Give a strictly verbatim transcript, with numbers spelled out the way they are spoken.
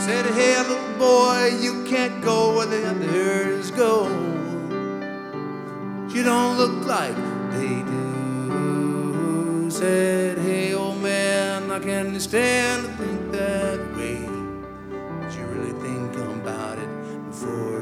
Said, hey, little boy, you can't go where the others go. You don't look like they do. Said, hey, old man, I can understand to think that way, but you really think about it before